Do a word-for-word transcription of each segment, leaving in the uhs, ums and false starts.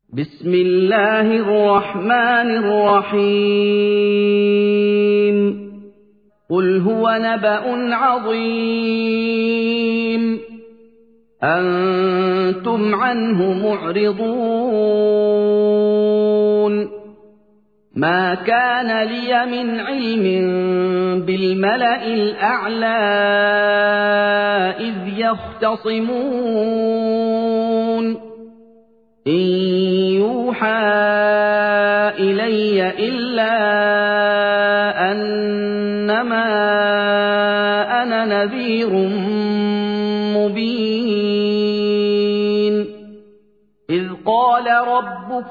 بسم الله الرحمن الرحيم قل هو نبأ عظيم أنتم عنه معرضون ما كان لي من علم بالملأ الأعلى إذ يختصمون إن يوحى إلي إلا أنما أنا نذير مبين إذ قال ربك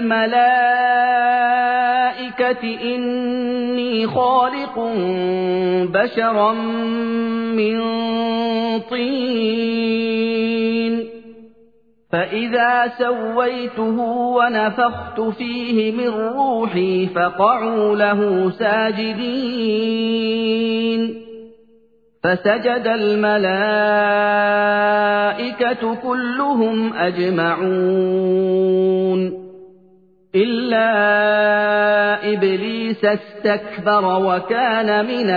للملائكة إني خالق بشرا من طين فإذا سويته ونفخت فيه من روحي فقعوا له ساجدين فسجد الملائكة كلهم أجمعون إلا إبليس استكبر وكان من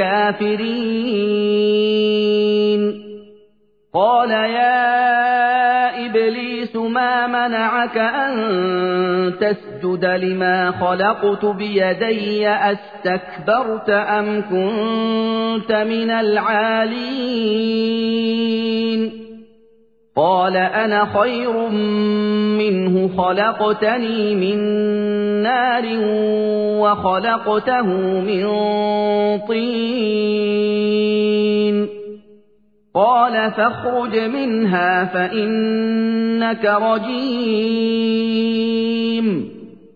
الكافرين قال يا إبليس ما منعك أن تسجد لما خلقت بيدي أستكبرت أم كنت من العالين قال أنا خير منه خلقتني من نار وخلقته من طين قال فاخرج منها فإنك رجيم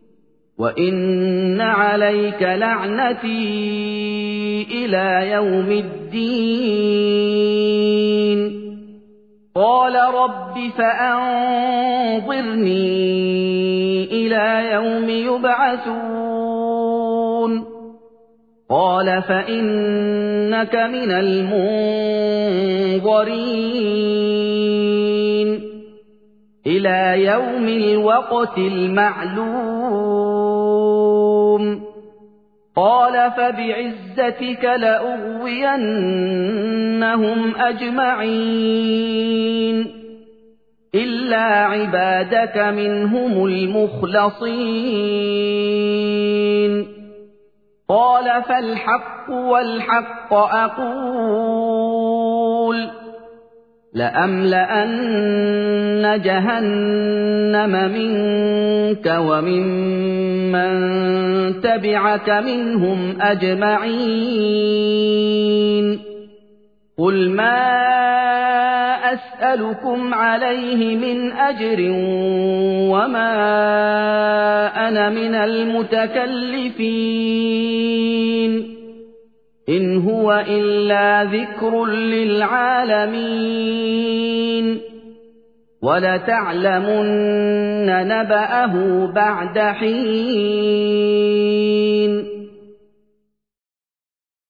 وإن عليك لعنتي إلى يوم الدين قال رب فأنظرني إلى يوم يبعثون قال فإنك من المنظرين إلى يوم الوقت المعلوم قال فبعزتك لأغوينهم أجمعين إلا عبادك منهم المخلصين قال فالحق والحق أقول لأملأن جهنم منك وممن تبعك منهم أجمعين قل ما أسألكم عليه من أجر وما أنا من المتكلفين إن هو إلا ذكر للعالمين ولتعلمن نبأه بعد حين